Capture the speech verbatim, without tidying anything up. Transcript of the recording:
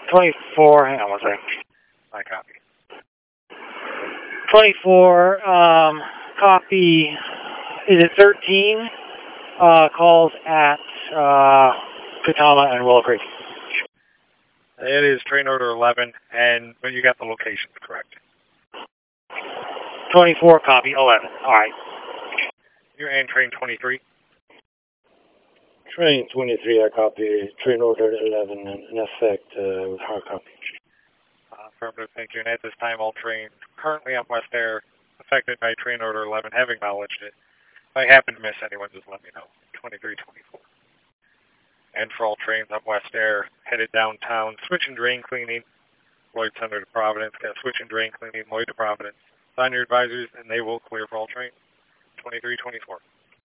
twenty-four, hang on one second. My copy. twenty-four, um, copy, is it thirteen? Uh, calls at, uh, Katama and Willow Creek. It is train order eleven, and but you got the locations correct. twenty-four, copy, eleven. Alright. You're in train twenty-three. Train twenty-three, I copy. Train order eleven in effect uh, with hard copy. Uh, affirmative, thank you. And at this time, all trains currently on West Air affected by train order eleven have acknowledged it. If I happen to miss anyone, just let me know. twenty-three twenty-four. And for all trains on West Air headed downtown, switch and drain cleaning, Lloyd Center to Providence, got switch and drain cleaning, Lloyd to Providence. Sign your advisors, and they will clear for all trains. twenty-three twenty-four.